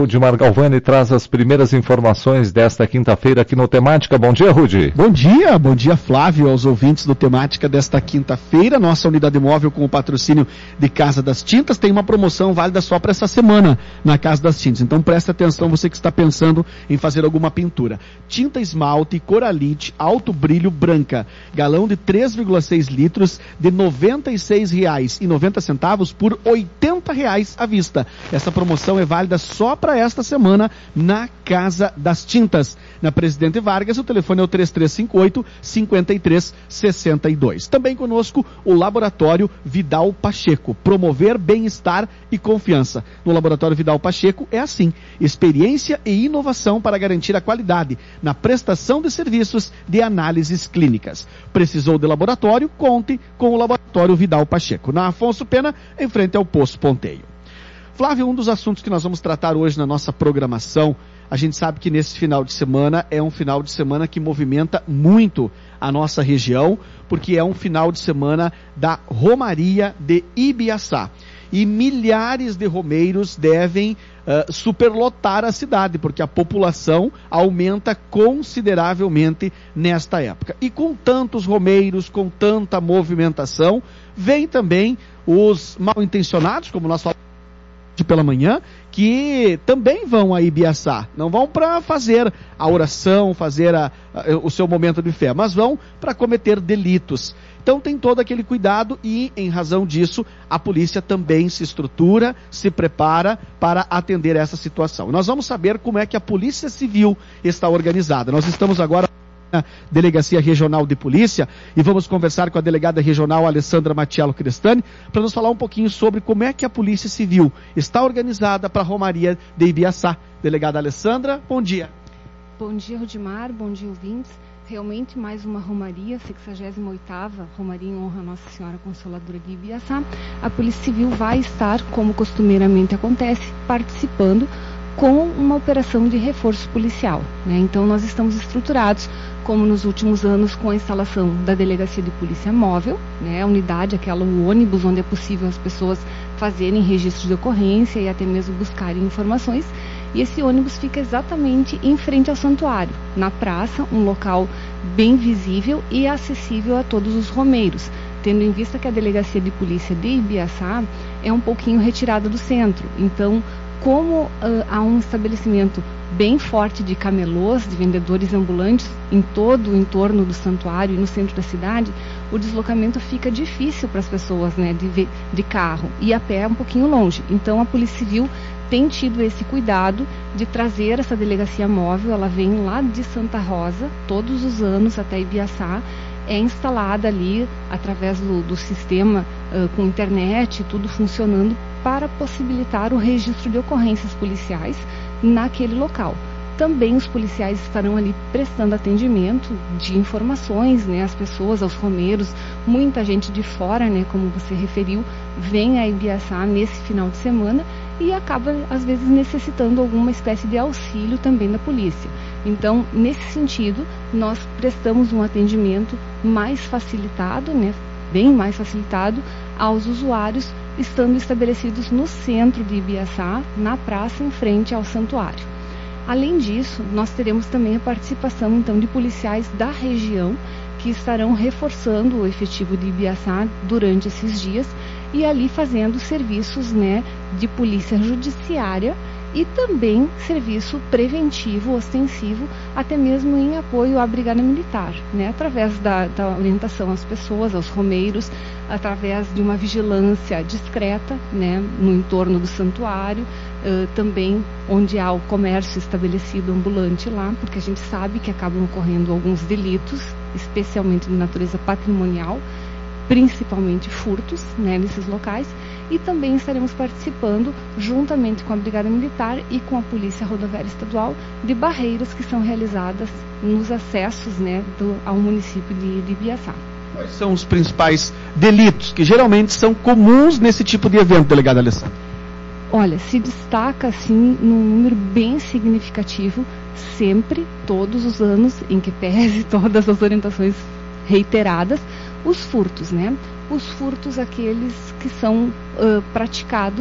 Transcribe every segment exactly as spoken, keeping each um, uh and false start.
Rudimar Galvani traz as primeiras informações desta quinta-feira aqui no Temática. Bom dia, Rudi. Bom dia, bom dia, Flávio, aos ouvintes do Temática desta quinta-feira. Nossa unidade móvel com o patrocínio de Casa das Tintas tem uma promoção válida só para essa semana na Casa das Tintas. Então preste atenção, você que está pensando em fazer alguma pintura. Tinta esmalte, coralite, alto brilho branca, galão de três vírgula seis litros de noventa e seis reais e noventa centavos por oitenta reais à vista. Essa promoção é válida só para esta semana na Casa das Tintas. Na Presidente Vargas, o telefone é o três três cinco oito, cinco três seis dois. Também conosco o Laboratório Vidal Pacheco. Promover bem-estar e confiança. No Laboratório Vidal Pacheco é assim: experiência e inovação para garantir a qualidade na prestação de serviços de análises clínicas. Precisou de laboratório? Conte com o Laboratório Vidal Pacheco. Na Afonso Pena, em frente ao Poço Ponteio. Flávio, um dos assuntos que nós vamos tratar hoje na nossa programação, a gente sabe que nesse final de semana é um final de semana que movimenta muito a nossa região, porque é um final de semana da Romaria de Ibiaçá. E milhares de romeiros devem uh, superlotar a cidade, porque a população aumenta consideravelmente nesta época. E com tantos romeiros, com tanta movimentação, vem também os mal-intencionados, como nós falamos pela manhã, que também vão a Ibiaçá, não vão para fazer a oração, fazer a, a, o seu momento de fé, mas vão para cometer delitos. Então tem todo aquele cuidado e, em razão disso, a polícia também se estrutura, se prepara para atender essa situação. Nós vamos saber como é que a Polícia Civil está organizada. Nós estamos agora na Delegacia Regional de Polícia e vamos conversar com a delegada regional Alessandra Mattiello Crestani para nos falar um pouquinho sobre como é que a Polícia Civil está organizada para a Romaria de Ibiaçá. Delegada Alessandra, bom dia. Bom dia, Rudimar, bom dia, ouvintes. Realmente mais uma Romaria, sexagésima oitava Romaria em honra a Nossa Senhora Consoladora de Ibiaçá. A Polícia Civil vai estar, como costumeiramente acontece, participando com uma operação de reforço policial, né? Então nós estamos estruturados, como nos últimos anos, com a instalação da Delegacia de Polícia Móvel, né? A unidade, aquela o ônibus onde é possível as pessoas fazerem registros de ocorrência e até mesmo buscarem informações. E esse ônibus fica exatamente em frente ao santuário, na praça, um local bem visível e acessível a todos os romeiros, tendo em vista que a Delegacia de Polícia de Ibiaçá é um pouquinho retirada do centro. Então, como uh, há um estabelecimento bem forte de camelôs, de vendedores ambulantes em todo o entorno do santuário e no centro da cidade, o deslocamento fica difícil para as pessoas, né, de, de carro, e a pé é um pouquinho longe. Então a Polícia Civil tem tido esse cuidado de trazer essa delegacia móvel. Ela vem lá de Santa Rosa todos os anos até Ibiaçá, é instalada ali através do, do sistema uh, com internet, tudo funcionando para possibilitar o registro de ocorrências policiais naquele local. Também os policiais estarão ali prestando atendimento de informações, né, às pessoas, aos romeiros. Muita gente de fora, né, como você referiu, vem a Ibiaçá nesse final de semana e acaba, às vezes, necessitando alguma espécie de auxílio também da polícia. Então, nesse sentido, nós prestamos um atendimento mais facilitado, né, bem mais facilitado aos usuários, estando estabelecidos no centro de Ibiaçá, na praça em frente ao santuário. Além disso, nós teremos também a participação então de policiais da região que estarão reforçando o efetivo de Ibiaçá durante esses dias e ali fazendo serviços, né, de polícia judiciária e também serviço preventivo, ostensivo, até mesmo em apoio à Brigada Militar, né, através da, da orientação às pessoas, aos romeiros, através de uma vigilância discreta, né, no entorno do santuário, uh, também onde há o comércio estabelecido ambulante lá, porque a gente sabe que acabam ocorrendo alguns delitos, especialmente de natureza patrimonial, principalmente furtos, né, nesses locais. E também estaremos participando, juntamente com a Brigada Militar e com a Polícia Rodoviária Estadual, de barreiras que são realizadas nos acessos, né, do, ao município de, de Ibiaçá. Quais são os principais delitos que geralmente são comuns nesse tipo de evento, delegada Alessandra? Olha, se destaca assim num número bem significativo, sempre, todos os anos, em que pese todas as orientações reiteradas, os furtos, né? Os furtos, aqueles que são uh, praticados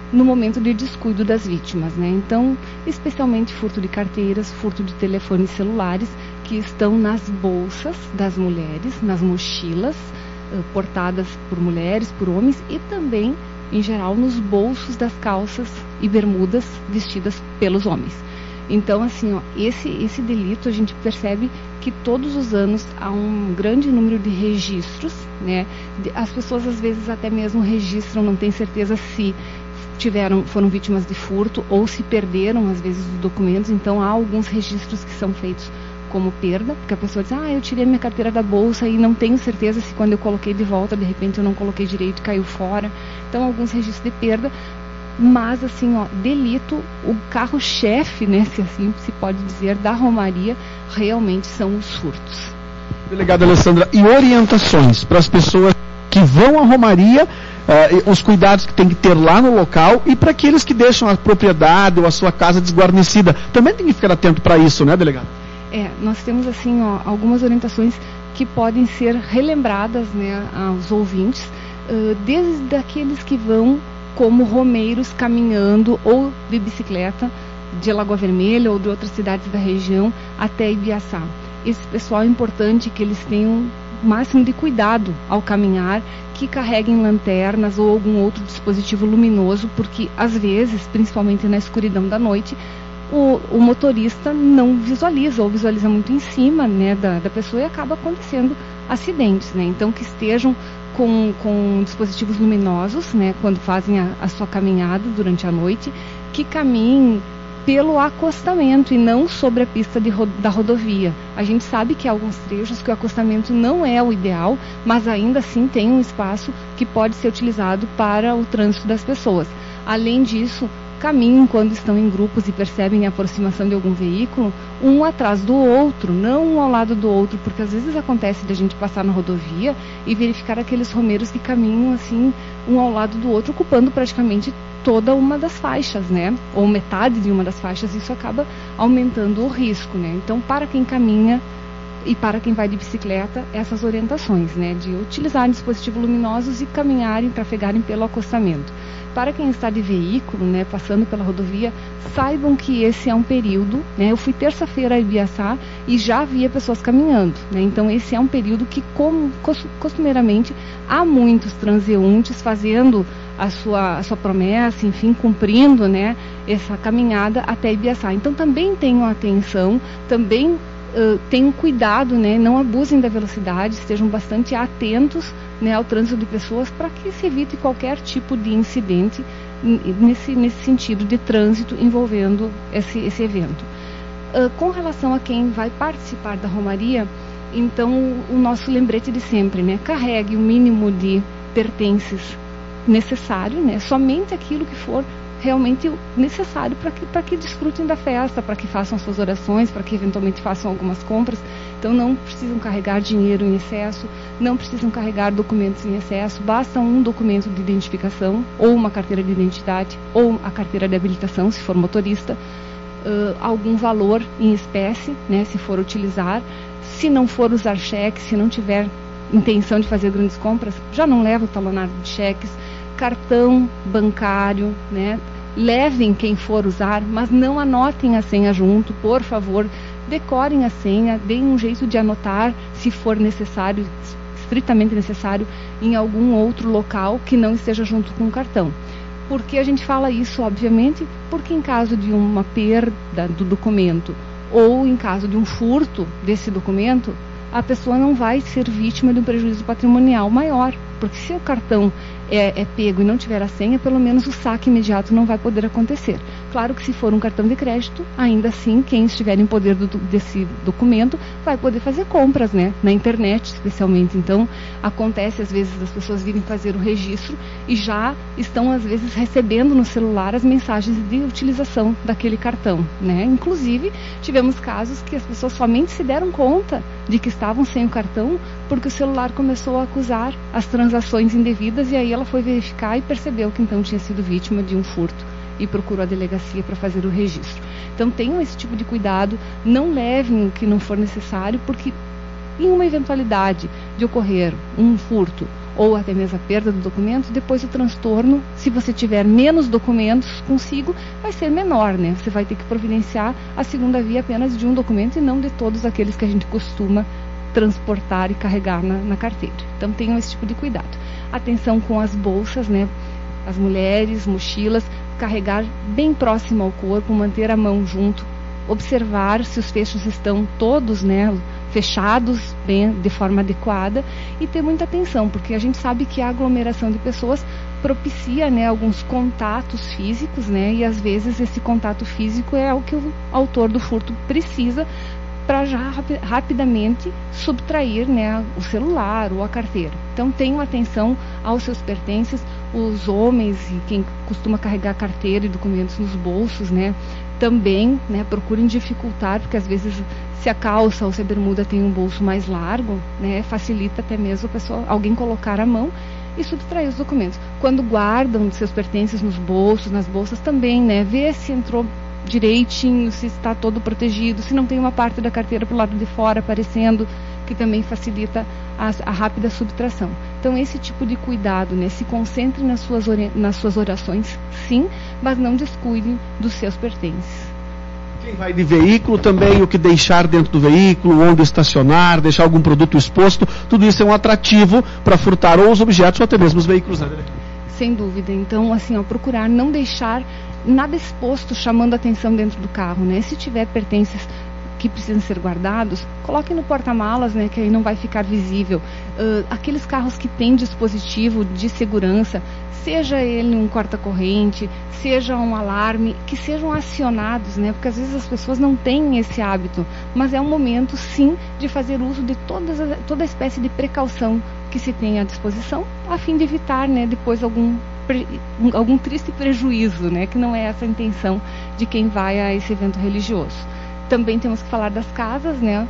no momento de descuido das vítimas, né? Então, especialmente furto de carteiras, furto de telefones celulares, que estão nas bolsas das mulheres, nas mochilas, uh, portadas por mulheres, por homens, e também, em geral, nos bolsos das calças e bermudas vestidas pelos homens. Então, assim, ó, esse, esse delito a gente percebe que todos os anos há um grande número de registros, né? As pessoas às vezes até mesmo registram, não tem certeza se tiveram, foram vítimas de furto ou se perderam às vezes os documentos. Então há alguns registros que são feitos como perda, porque a pessoa diz, ah, eu tirei minha carteira da bolsa e não tenho certeza se quando eu coloquei de volta, de repente eu não coloquei direito e caiu fora. Então alguns registros de perda. Mas, assim, ó, delito, o carro-chefe, né, se assim se pode dizer, da Romaria, realmente são os furtos. Delegada Alessandra, e orientações para as pessoas que vão à Romaria, uh, os cuidados que tem que ter lá no local, e para aqueles que deixam a propriedade ou a sua casa desguarnecida, também tem que ficar atento para isso, né, delegada? É, nós temos, assim, ó, algumas orientações que podem ser relembradas, né, aos ouvintes, uh, desde aqueles que vão como romeiros caminhando ou de bicicleta de Lagoa Vermelha ou de outras cidades da região até Ibiaçá. Esse pessoal é importante que eles tenham o máximo de cuidado ao caminhar, que carreguem lanternas ou algum outro dispositivo luminoso, porque às vezes, principalmente na escuridão da noite, o, o motorista não visualiza ou visualiza muito em cima, né, da, da pessoa, e acaba acontecendo acidentes, né? Então que estejam Com, com dispositivos luminosos, né, quando fazem a, a sua caminhada durante a noite, que caminhem pelo acostamento e não sobre a pista de, da rodovia. A gente sabe que há alguns trechos que o acostamento não é o ideal, mas ainda assim tem um espaço que pode ser utilizado para o trânsito das pessoas. Além disso, caminham quando estão em grupos e percebem a aproximação de algum veículo, um atrás do outro, não um ao lado do outro, porque às vezes acontece de a gente passar na rodovia e verificar aqueles romeiros que caminham assim, um ao lado do outro, ocupando praticamente toda uma das faixas, né? Ou metade de uma das faixas, isso acaba aumentando o risco, né? Então, para quem caminha e para quem vai de bicicleta, essas orientações, né? De utilizar dispositivos luminosos e caminharem, trafegarem pelo acostamento. Para quem está de veículo, né, passando pela rodovia, saibam que esse é um período, né, eu fui terça-feira a Ibiaçá e já havia pessoas caminhando, né, então esse é um período que, como costumeiramente, há muitos transeuntes fazendo a sua, a sua promessa, enfim, cumprindo, né, essa caminhada até Ibiaçá. Então também tenham atenção, também Uh, tenham cuidado, né, não abusem da velocidade, estejam bastante atentos, né, ao trânsito de pessoas, para que se evite qualquer tipo de incidente nesse, nesse sentido de trânsito envolvendo esse, esse evento. Uh, com relação a quem vai participar da Romaria, então o nosso lembrete de sempre, né, carregue o mínimo de pertences necessário, né, somente aquilo que for realmente necessário para que, para que desfrutem da festa, para que façam suas orações, para que eventualmente façam algumas compras. Então não precisam carregar dinheiro em excesso, não precisam carregar documentos em excesso, basta um documento de identificação, ou uma carteira de identidade, ou a carteira de habilitação, se for motorista, uh, algum valor em espécie, né, se for utilizar. Se não for usar cheque, se não tiver intenção de fazer grandes compras, já não leva o talonário de cheques, cartão bancário, né? Levem quem for usar, mas não anotem a senha junto, por favor, decorem a senha, deem um jeito de anotar, se for necessário, estritamente necessário, em algum outro local que não esteja junto com o cartão. Por que a gente fala isso, obviamente? Porque em caso de uma perda do documento ou em caso de um furto desse documento, a pessoa não vai ser vítima de um prejuízo patrimonial maior, porque se o cartão é, é pego e não tiver a senha, pelo menos o saque imediato não vai poder acontecer. Claro que se for um cartão de crédito, ainda assim, quem estiver em poder do, desse documento vai poder fazer compras, né, na internet especialmente. Então, acontece às vezes das pessoas virem fazer o registro e já estão às vezes recebendo no celular as mensagens de utilização daquele cartão, né. Inclusive, tivemos casos que as pessoas somente se deram conta de que estavam sem o cartão porque o celular começou a acusar as transações indevidas, e aí ela foi verificar e percebeu que então tinha sido vítima de um furto e procurou a delegacia para fazer o registro. Então tenham esse tipo de cuidado, não levem o que não for necessário, porque em uma eventualidade de ocorrer um furto ou até mesmo a perda do documento, depois o transtorno, se você tiver menos documentos consigo, vai ser menor, né? Você vai ter que providenciar a segunda via apenas de um documento e não de todos aqueles que a gente costuma transportar e carregar na, na carteira. Então tenham esse tipo de cuidado. Atenção com as bolsas, né? As mulheres, mochilas, carregar bem próximo ao corpo, manter a mão junto, observar se os fechos estão todos, né, fechados bem, de forma adequada, e ter muita atenção, porque a gente sabe que a aglomeração de pessoas propicia, né, alguns contatos físicos, né, e às vezes esse contato físico é o que o autor do furto precisa para já rapi- rapidamente subtrair, né, o celular ou a carteira. Então tenham atenção aos seus pertences, os homens e quem costuma carregar carteira e documentos nos bolsos, né, também, né, procurem dificultar, porque às vezes se a calça ou se a bermuda tem um bolso mais largo, né, facilita até mesmo a pessoa, alguém colocar a mão e subtrair os documentos. Quando guardam seus pertences nos bolsos, nas bolsas também, né, ver se entrou direitinho, se está todo protegido, se não tem uma parte da carteira para o lado de fora aparecendo, que também facilita a, a rápida subtração. Então esse tipo de cuidado, né, se concentre nas suas, nas suas orações, sim, mas não descuide dos seus pertences. Quem vai de veículo também, o que deixar dentro do veículo, onde estacionar, deixar algum produto exposto, tudo isso é um atrativo para furtar ou os objetos ou até mesmo os veículos, né? Sem dúvida. Então, assim, ó, procurar não deixar nada exposto chamando atenção dentro do carro, né? Se tiver pertences que precisam ser guardados, coloque no porta-malas, né, que aí não vai ficar visível. Uh, aqueles carros que têm dispositivo de segurança, seja ele um corta-corrente, seja um alarme, que sejam acionados, né, porque às vezes as pessoas não têm esse hábito, mas é um momento, sim, de fazer uso de todas, toda espécie de precaução que se tem à disposição, a fim de evitar, né, depois algum algum triste prejuízo, né, que não é essa a intenção de quem vai a esse evento religioso. Também temos que falar das casas, né?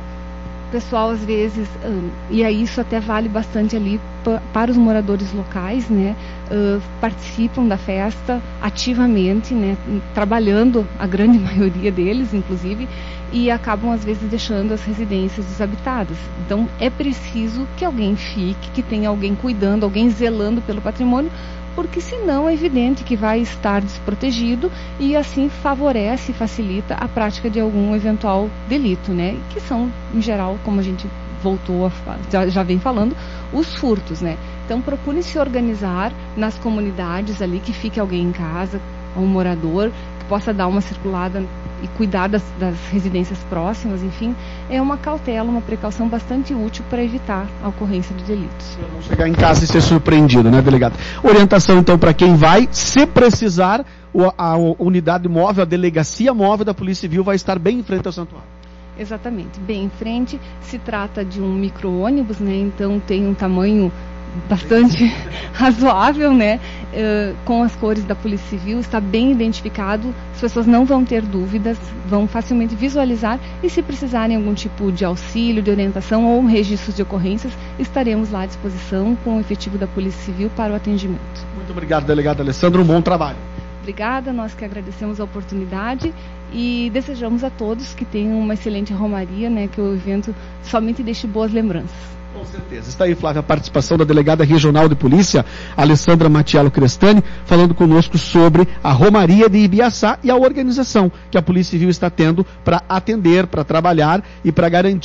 O pessoal às vezes, uh, e aí isso até vale bastante ali pa, para os moradores locais, né? Uh, participam da festa ativamente, né? Trabalhando, a grande maioria deles, inclusive, e acabam às vezes deixando as residências desabitadas. Então é preciso que alguém fique, que tenha alguém cuidando, alguém zelando pelo patrimônio, porque senão é evidente que vai estar desprotegido e assim favorece e facilita a prática de algum eventual delito, né? Que são, em geral, como a gente voltou a já, já vem falando, os furtos, né? Então procure se organizar nas comunidades ali, que fique alguém em casa, um morador, que possa dar uma circulada e cuidar das, das residências próximas, enfim, é uma cautela, uma precaução bastante útil para evitar a ocorrência de delitos. Para não chegar em casa e ser surpreendido, né, delegado? Orientação, então, para quem vai, se precisar, a unidade móvel, a delegacia móvel da Polícia Civil vai estar bem em frente ao santuário. Exatamente, bem em frente. Se trata de um micro-ônibus, né, então tem um tamanho bastante razoável, né, uh, com as cores da Polícia Civil, está bem identificado, as pessoas não vão ter dúvidas, vão facilmente visualizar, e se precisarem algum tipo de auxílio, de orientação ou registros de ocorrências, estaremos lá à disposição com o efetivo da Polícia Civil para o atendimento. Muito obrigado, delegado Alessandro, um bom trabalho. Obrigada, nós que agradecemos a oportunidade e desejamos a todos que tenham uma excelente romaria, né, que o evento somente deixe boas lembranças. Com certeza. Está aí, Flávia, a participação da delegada regional de polícia, Alessandra Matiello Crestani, falando conosco sobre a Romaria de Ibiaçá e a organização que a Polícia Civil está tendo para atender, para trabalhar e para garantir